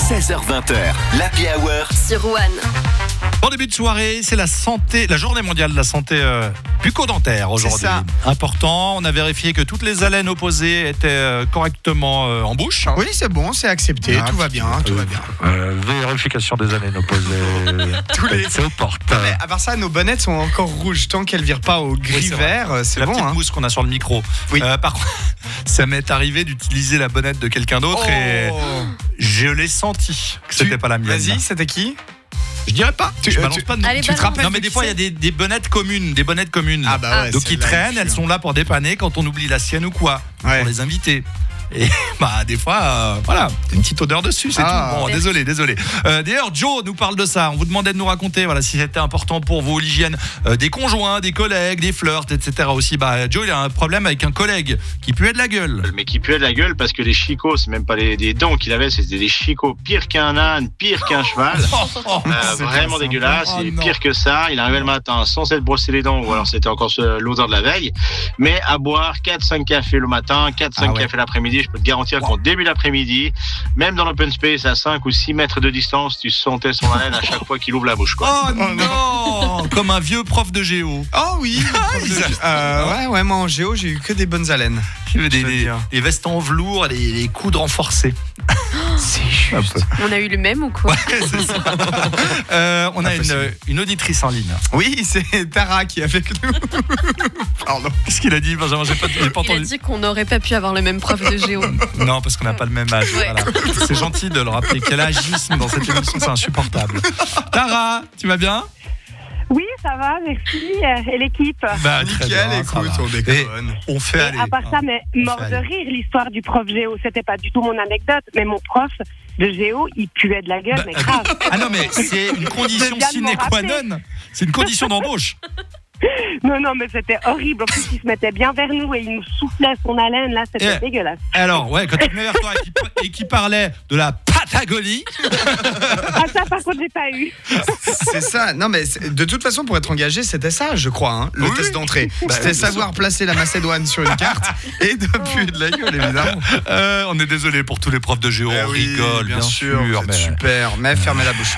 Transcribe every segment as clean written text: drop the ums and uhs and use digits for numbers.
16h20, l'Happy Hour sur One. Bon début de soirée, c'est la journée mondiale de la santé bucco-dentaire aujourd'hui. C'est ça. Important, on a vérifié que toutes les haleines opposées étaient correctement en bouche. Oui, c'est bon, c'est accepté, tout va bien, tout va bien. Vérification des haleines opposées. C'est aux portes. Mais à part ça, nos bonnettes sont encore rouges. Tant qu'elles ne virent pas au gris-vert, c'est la bon. petite mousse qu'on a sur le micro. Oui. Par contre, ça m'est arrivé d'utiliser la bonnette de quelqu'un d'autre et je l'ai senti que c'était pas la mienne. Vas-y, c'était qui ? Je dirais pas. Je balance pas de nom. Allez, Tu te rappelles Non mais des fois il y a des bonnettes communes, Ah bah ouais. donc ils celle-là, traînent, elle elles sont là pour dépanner quand on oublie la sienne ou quoi, Ouais. pour les invités. Et des fois, voilà, une petite odeur dessus, c'est tout. Bon, désolé. D'ailleurs, Joe nous parle de ça. On vous demandait de nous raconter, voilà, si c'était important pour vous l'hygiène des conjoints, des collègues, des flirts, etc. Aussi, Joe, il a un problème avec un collègue qui puait de la gueule. Mais qui puait de la gueule parce que les chicots, c'est même pas des dents qu'il avait, c'était des chicots pire qu'un âne, pire qu'un cheval. Vraiment dégueulasse. Et pire que ça, il arrivait le matin sans s'être brossé les dents, ou alors c'était encore l'odeur de la veille, mais à boire 4-5 cafés le matin, 4-5 cafés l'après-midi. Je peux te garantir qu'en début d'après-midi, même dans l'open space à 5 ou 6 mètres de distance, tu sentais son haleine à chaque fois qu'il ouvre la bouche, quoi. Oh non. Comme un vieux prof de géo. Oh oui. Ouais, moi en géo, j'ai eu que des bonnes haleines. Des vestes en velours, les coudes renforcés. C'est juste. On a eu le même ou quoi? C'est ça. On a une auditrice en ligne. Oui, c'est Tara qui est avec nous. Pardon. Qu'est-ce qu'il a dit, Benjamin? J'ai pas Il a entendu. dit qu'on n'aurait pas pu avoir le même prof de géo. Non, parce qu'on n'a pas le même âge. Ouais. Voilà. C'est gentil de le rappeler. Quel agisme dans cette émission, c'est insupportable. Tara, tu vas bien? Oui, ça va, merci. Et l'équipe. Très Nickel, bien, écoute, ça va. on déconne. Et on fait aller. À part ça, mais mort de rire, l'histoire du prof géo, c'était pas du tout mon anecdote, mais mon prof de géo, il puait de la gueule, mais grave. Ah non, mais c'est une condition Je viens de sine m'en qua rappeler. non. C'est une condition d'embauche. Non, mais c'était horrible. En plus, il se mettait bien vers nous et il nous soufflait son haleine, là, c'était dégueulasse. Alors, quand il venait vers toi et qui parlait de la Patagonie. Ah, ça, par contre, j'ai pas eu. C'est ça. Non, mais de toute façon, pour être engagé, c'était ça, je crois, hein, le test d'entrée. C'était savoir placer la Macédoine sur une carte et de puer de la gueule, évidemment. On est désolé pour tous les profs de géo. On rigole, bien sûr. Vous êtes super, mais fermez la bouche.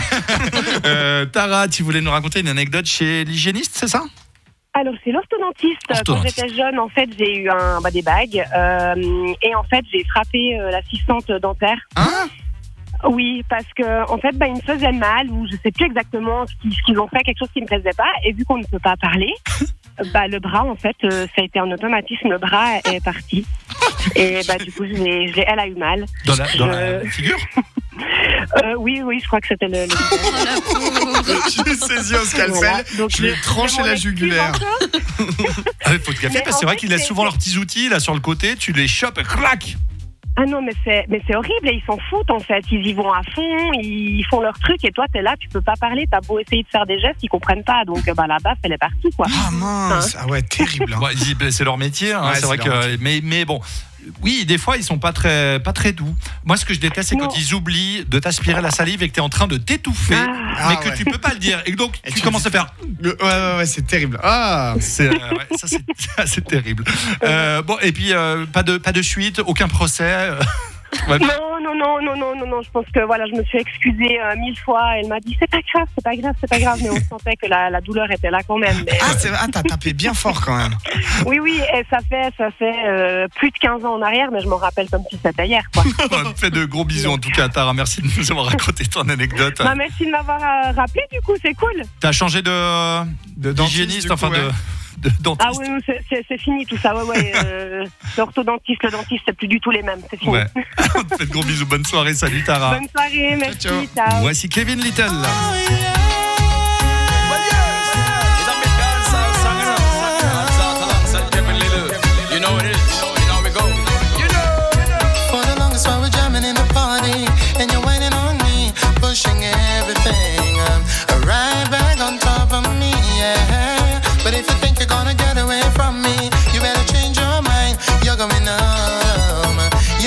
Voilà. Tara, tu voulais nous raconter une anecdote chez l'hygiéniste, c'est ça? Alors, c'est l'orthodontiste. Quand j'étais jeune, en fait, j'ai eu des bagues. Et en fait, j'ai frappé l'assistante dentaire. Hein? Oui, parce que en fait, il me faisait mal, ou je sais plus exactement ce qu'ils ont fait, quelque chose qui me plaisait pas. Et vu qu'on ne peut pas parler, le bras, en fait, ça a été un automatisme. Le bras est parti. Et du coup, elle a eu mal. Dans la figure? Oui, je crois que c'était le... J'ai saisi un scalpel, Voilà. Donc, je lui ai tranché la jugulaire. Il faut te gaffer parce que c'est vrai qu'ils laissent souvent leurs petits outils là sur le côté, tu les chopes et clac. Ah non, mais c'est horrible et ils s'en foutent en fait. Ils y vont à fond, ils font leur truc et toi t'es là, tu peux pas parler, t'as beau essayer de faire des gestes, ils comprennent pas. Donc la baffe elle est partie quoi. Ah mince, ah ouais, terrible. Hein. C'est leur métier, hein, Ouais, c'est vrai que mais bon. Oui, des fois ils sont pas très doux. Moi ce que je déteste c'est quand ils oublient de t'aspirer la salive et que tu es en train de t'étouffer mais que tu peux pas le dire et donc tu commences à faire Ouais, c'est terrible. Ah, ça c'est terrible. Bon et puis pas de suite, aucun procès. Non, je pense que je me suis excusée 1000 fois. Elle m'a dit c'est pas grave, mais on sentait que la douleur était là quand même. Mais... t'as tapé bien fort quand même. Oui, et ça fait plus de 15 ans en arrière, mais je m'en rappelle comme si c'était hier, quoi. On te fait de gros bisous en tout cas, Tara. Merci de nous avoir raconté ton anecdote. Merci de m'avoir rappelé, du coup, c'est cool. T'as changé d'hygiéniste, enfin de dentiste. Ah oui, c'est fini tout ça. L'orthodontiste, le dentiste, c'est plus du tout les mêmes. C'est fini. Ouais. On te fait de gros bisous. Bonne soirée. Salut Tara. Bonne soirée, merci. Ciao. Voici Kevin Little.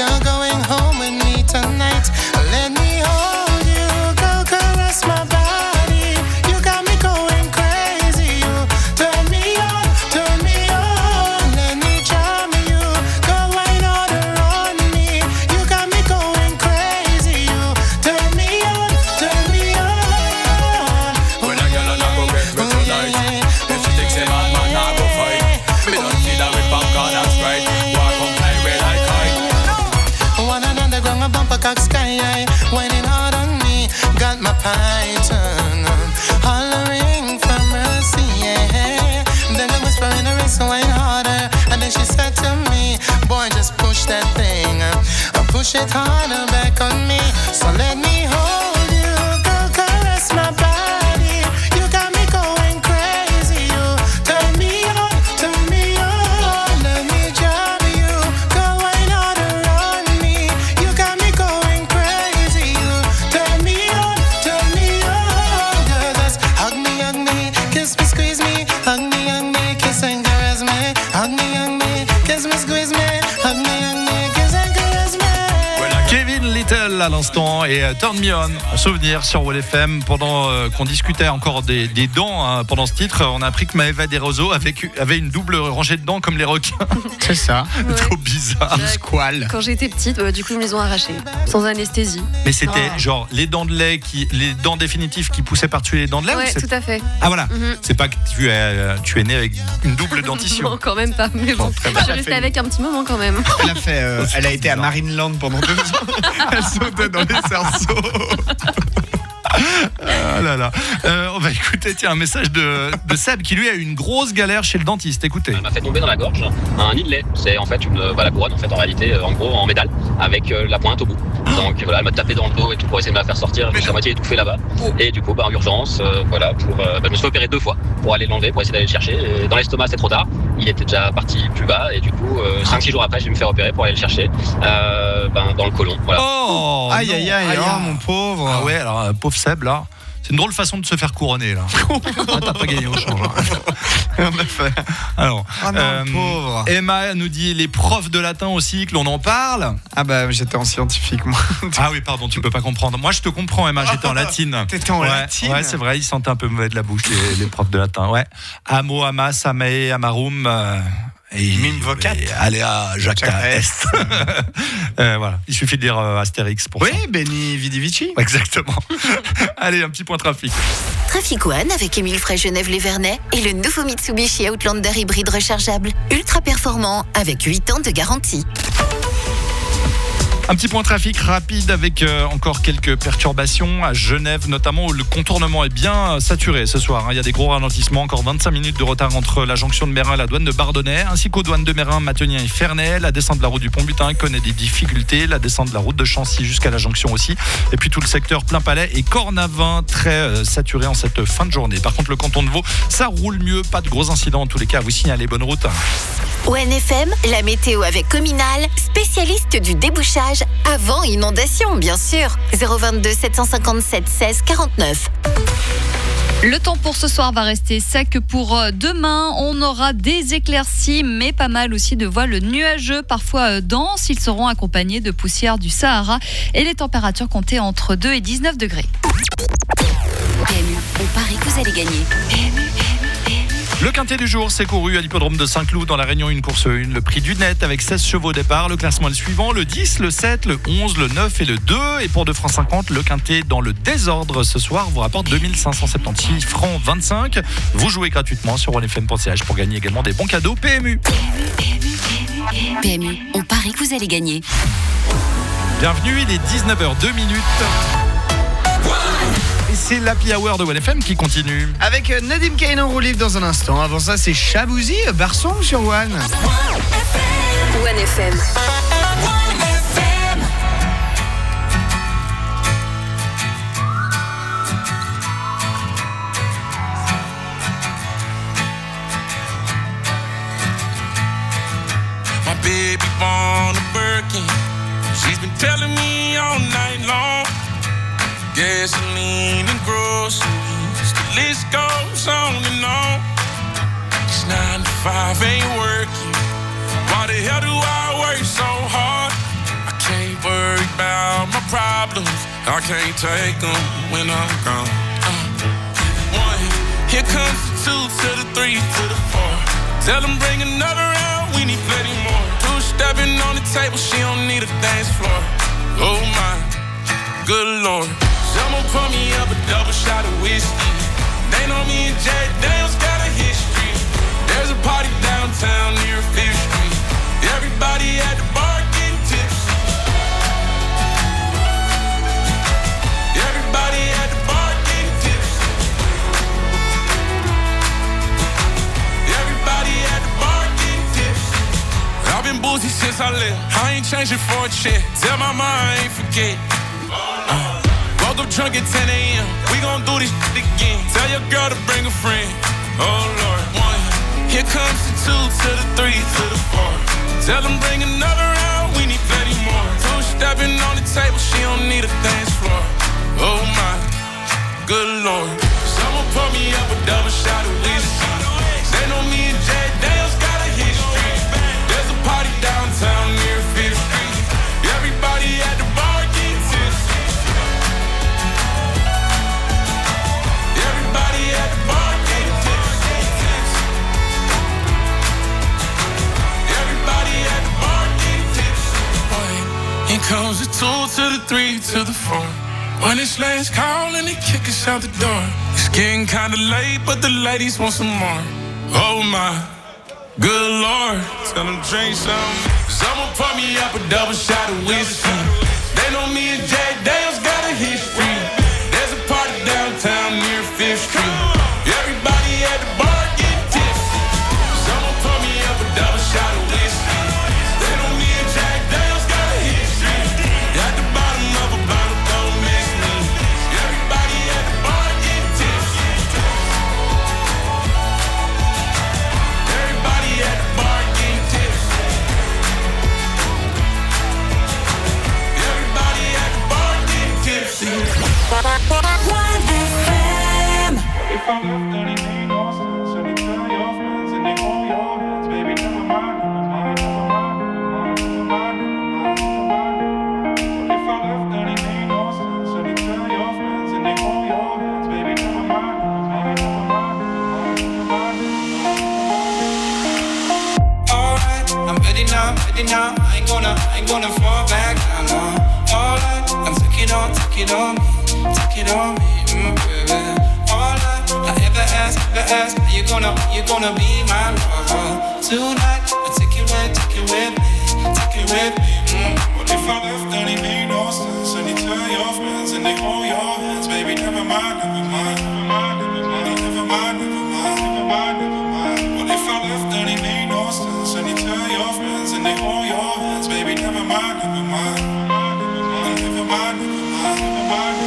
You're going home with me tonight. Let me hold you, go caress my body. cock sky high, whining hard on me. Got my python hollering for mercy, yeah. Then I whisper in her ear, so whine harder. And then she said to me, boy, just push that thing, push it harder back on me. So let me hold you, girl, caress my body. You got me going crazy, you turn me on, let me drive you. Girl, whine harder on me. You got me going crazy, you turn me on, girl, just hug me, kiss me, squeeze me, hug me, kiss and caress me, hug me, kiss me, squeeze me, hug me, kiss and caress me. Kevin Little à l'instant et Turn Me On en souvenir sur WFM pendant qu'on discutait encore des dents hein, pendant ce titre. On a appris que Maëva Desroseaux avait une double rangée de dents comme les requins. C'est ça. Ouais. Trop bizarre. Squal. Quand j'étais petite, du coup, ils me les ont arrachées sans anesthésie. Mais c'était Oh. genre les dents de lait, les dents définitives qui poussaient par-dessus les dents de lait. Ouais, ou c'est... tout à fait. Ah voilà. Mhm. C'est pas que tu es né avec une double dentition. Non, quand même pas. Mais bon, très je bien. suis restée avec un petit moment quand même. Elle a été à Marineland pendant 2 ans. Elle sautait dans les cerceaux. Ah là là. On va écouter un message de Seb qui lui a eu une grosse galère chez le dentiste. Écoutez. Elle m'a fait tomber dans la gorge un nid de lait. C'est en fait la couronne en fait en réalité en gros en métal avec la pointe au bout. Donc voilà, elle m'a tapé dans le dos et tout pour essayer de me la faire sortir. Je suis à moitié étouffé là-bas. Et du coup en urgence je me suis opéré 2 fois pour aller l'enlever, pour essayer d'aller le chercher. Et dans l'estomac c'était trop tard. Il était déjà parti plus bas et du coup 5-6 jours après je vais me faire opérer pour aller le chercher dans le côlon. Voilà. Oh aïe aïe aïe, oh mon pauvre. Ah ouais, alors pauvre Seb là. C'est une drôle façon de se faire couronner là. Ah, t'as pas gagné au change. En effet. Alors, Oh non, pauvre. Emma nous dit les profs de latin au cycle, on en parle. Ah bah j'étais en scientifique moi. Ah oui, pardon, tu peux pas comprendre. Moi je te comprends Emma, j'étais en latine. T'étais en latine. Ouais, c'est vrai, ils sentaient un peu mauvais de la bouche les profs de latin. Ouais. Amo, amas, amae, amarum. Et Mime vocat. Allez à Jacques Est. Voilà, il suffit de dire Astérix pour ça. Oui, Benny Vidi Vici. Exactement. Allez, un petit point trafic. Trafic One avec Émile Frey Genève-les-Vernets et le nouveau Mitsubishi Outlander hybride rechargeable. Ultra performant avec 8 ans de garantie. Un petit point trafic rapide avec encore quelques perturbations à Genève notamment où le contournement est bien saturé ce soir. Il y a des gros ralentissements, encore 25 minutes de retard entre la jonction de Mérin et la douane de Bardonnay, ainsi qu'aux douanes de Mérin, Matonien et Ferney. La descente de la route du Pont-Butin connaît des difficultés, la descente de la route de Chancy jusqu'à la jonction aussi. Et puis tout le secteur Plain-Palais et Cornavin très saturé en cette fin de journée. Par contre le canton de Vaud, ça roule mieux, pas de gros incidents en tous les cas. Vous signalez bonne route. ONFM, la météo avec Communal, spécialiste du débouchage avant inondation, bien sûr. 022 757 16 49. Le temps pour ce soir va rester sec pour demain. On aura des éclaircies, mais pas mal aussi de voiles nuageux, parfois denses. Ils seront accompagnés de poussière du Sahara et les températures comptées entre 2 et 19 degrés. PMU, on parie que vous allez gagner. Le quintet du jour, c'est couru à l'hippodrome de Saint-Cloud dans la Réunion 1 course 1. Le prix du net avec 16 chevaux au départ. Le classement est le suivant, le 10, le 7, le 11, le 9 et le 2. Et pour 2 francs 50, le quintet dans le désordre ce soir vous rapporte 2576 francs 25. Vous jouez gratuitement sur onefm.ch pour gagner également des bons cadeaux PMU. PMU, on parie que vous allez gagner. Bienvenue, il est 19h02. Et c'est l'Happy Hour de OneFM qui continue. Avec Nadim Kane en roue libre dans un instant. Avant ça, c'est Chabouzi, Barson sur One. OneFM. My baby born a Birkin. She's been telling me all night long. Gasoline and groceries, the list goes on and on. It's 9 to 5, ain't working. Why the hell do I work so hard? I can't worry about my problems. I can't take them when I'm gone. 1, here comes the 2 to the 3 to the 4. Tell them bring another round, we need plenty more. 2 stepping on the table, she don't need a dance floor. Oh my, good Lord. Someone pour me up a double shot of whiskey. They know me and Jack Daniels got a history. There's a party downtown near 5th Street. Everybody at the bar getting tipsy. lip. I ain't changing for a check. Tell my mom I ain't forget. Woke up drunk at 10 a.m. We gon' do this shit again. Tell your girl to bring a friend. Oh Lord, 1. Here comes the 2 to the 3 to the 4. Tell them bring another round. We need plenty more. 2 stepping on the table. She don't need a dance floor. Oh my, good Lord. Someone pour me up a double shot of whiskey. They know me and Jay Daniels got a history. There's a party downtown near 5th Street. Everybody at the bar getting tipsy. Everybody at the bar getting tipsy. Everybody at the bar getting tipsy. Here comes the 2 to the 3 to the 4. When it's last call and they kick us out the door. It's getting kinda late, but the ladies want some more. Oh my, good Lord. Tell them drink some. Someone pour me up a double shot of whiskey. They know me and Jay Daniels got a history. There's a party downtown near 5th Street. Everybody at the bar getting tipsy. Someone pour me up a double shot of whiskey. They know me and Jay Daniels got a history. At the bottom of a bottle. If I'm left, then it ain't no sense. And you tell your friends and they hold your hands. Baby, never mind, never mind, never mind, never mind, never mind. If I'm left, then it ain't no sense. And you tell your friends and they hold your hands. Baby, never mind, never mind, never mind, never mind. Alright, I'm ready now, I ain't gonna fall back down now. Alright, I'm take it on me, baby. I ever ask, are you gonna be my lover? Tonight, I take it with me. What if I left and it made no sense? And you tell your friends and they hold your hands. Baby, never mind, never mind, never mind, never mind, never mind, never mind, never mind, never mind. What if I left and it made no sense? And you tell your friends and they hold your hands. Baby, never mind, never mind, never mind, never mind, never mind, never mind.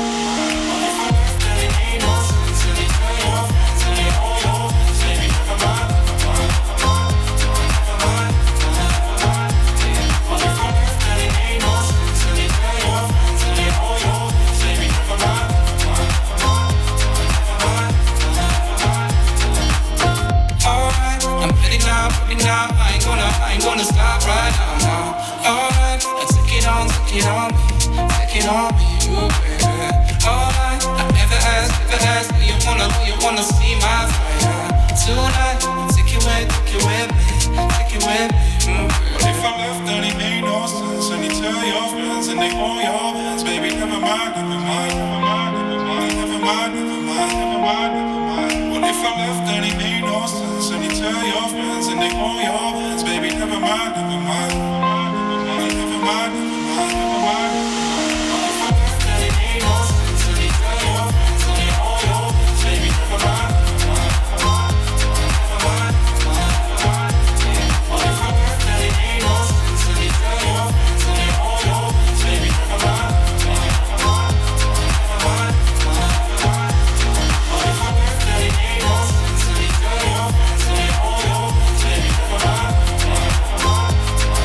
I ain't gonna stop right now. Alright, take it on me, you baby. Alright, I ever ask, do you wanna see my fire? Tonight, take it with me. What if I left and it made no sense? And you tell your friends and they hold your hands. Baby, never mind, never mind, never mind, never mind, never mind, never mind, never mind, never mind. What if I left and it made no sense? And you tell your friends and they hold your hands. Baby, never mind, never mind, never mind, never mind, never mind, never mind. What if I left and it made no sense? And you tell your friends and they hold your hands. Baby, never mind, never mind, never mind, never mind, never mind. What if I left and it made no sense? And you tell your friends and they hold your hands. Baby, never mind, never mind, never mind, never mind, never mind. What if I left and it made no sense? And you tell your friends and they hold your hands. Baby, never mind, never mind, never mind, never mind.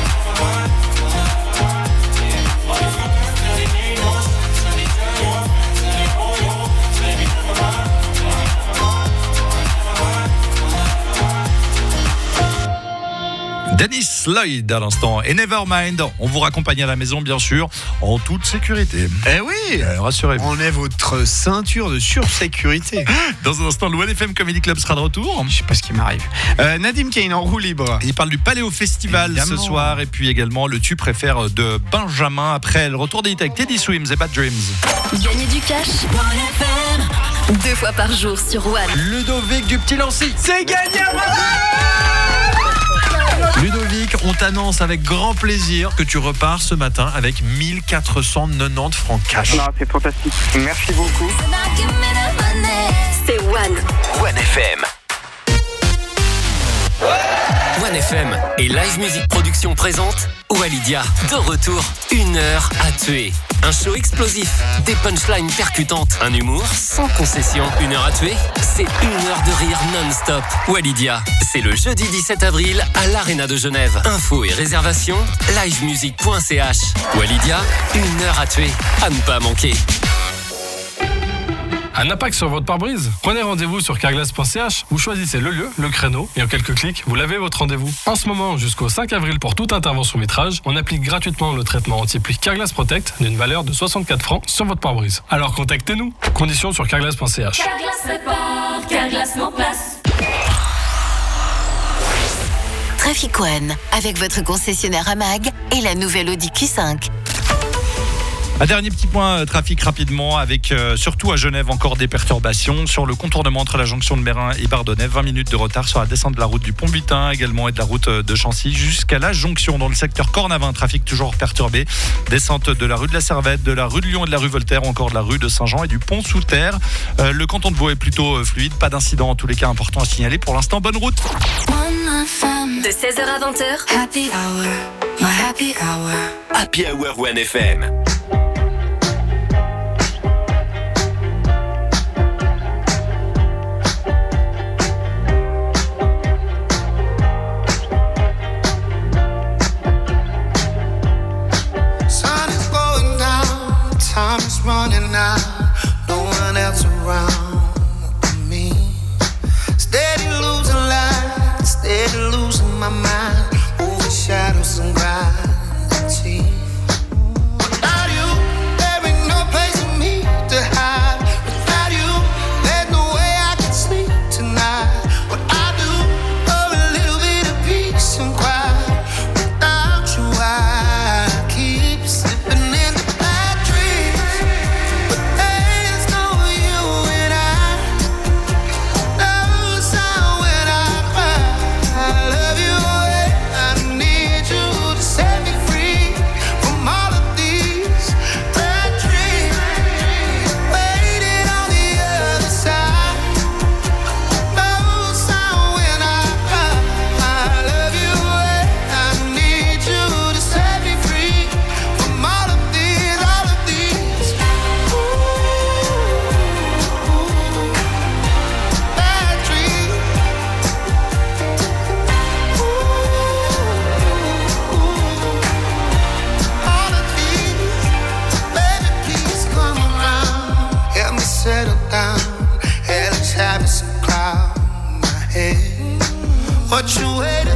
What if I left and it made no sense? And you tell your friends and they hold your hands. Baby, never mind, never mind, never mind, never mind. Dennis Lloyd à l'instant et Nevermind. On vous raccompagne à la maison bien sûr en toute sécurité. Eh oui, rassurez-vous. On est votre ceinture de sursécurité. Dans un instant, le One FM Comedy Club sera de retour. Je sais pas ce qui m'arrive. Nadim Kane en roue libre. Il parle du Paléo Festival Évidemment. ce soir et puis également le tu préfères de Benjamin après le retour des hits avec Teddy Swims et Bad Dreams. Gagner du cash. One FM. 2 fois par jour sur One. Ludovic du Petit Lancy. C'est gagné. Ludovic, on t'annonce avec grand plaisir que tu repars ce matin avec 1490 francs cash. Non, c'est fantastique. Merci beaucoup. C'est One. One FM. OneFM et Live Music Production présente Walidia, de retour, 1 heure à tuer. Un show explosif, des punchlines percutantes, un humour sans concession. 1 heure à tuer, c'est 1 heure de rire non-stop. Walidia, c'est le jeudi 17 avril à l'Arena de Genève. Infos et réservations, livemusic.ch. Walidia, 1 heure à tuer, à ne pas manquer. Un impact sur votre pare-brise? Prenez rendez-vous sur carglass.ch, vous choisissez le lieu, le créneau, et en quelques clics, vous l'avez votre rendez-vous. En ce moment, jusqu'au 5 avril pour toute intervention vitrage, on applique gratuitement le traitement anti-pluie Carglass Protect d'une valeur de 64 francs sur votre pare-brise. Alors contactez-nous. Conditions sur carglass.ch. Carglass répare, Carglass met en place. Trafic One, avec votre concessionnaire AMAG et la nouvelle Audi Q5. Un dernier petit point trafic rapidement avec surtout à Genève encore des perturbations sur le contournement entre la jonction de Mérin et Bardonnay. 20 minutes de retard sur la descente de la route du Pont-Butin également et de la route de Chancy jusqu'à la jonction dans le secteur Cornavin. Trafic toujours perturbé. Descente de la rue de la Servette, de la rue de Lyon et de la rue Voltaire ou encore de la rue de Saint-Jean et du pont sous terre. Le canton de Vaud est plutôt fluide. Pas d'incident en tous les cas important à signaler. Pour l'instant, bonne route. De 16h à 20h, Happy Hour, my Happy Hour. Happy Hour OneFM. Time is running out, no one else around me. Steady losing light, steady losing my mind, over shadows and gravity. Without you, there ain't no place for me to hide. Without you, there's no way I can sleep tonight. What I do for a little bit of peace and quiet. Without you, I keep slipping in the bad dreams. But there's no you and I. No sound when I cry. I love you and I need you to set me free from all of these bad dreams. Waiting on the other side. No sound when I cry. I love you and I need you to set me free from all of these bad dreams. All of these, baby, please come around. Help me settle down. Hell is having some cloud in my head. What you waiting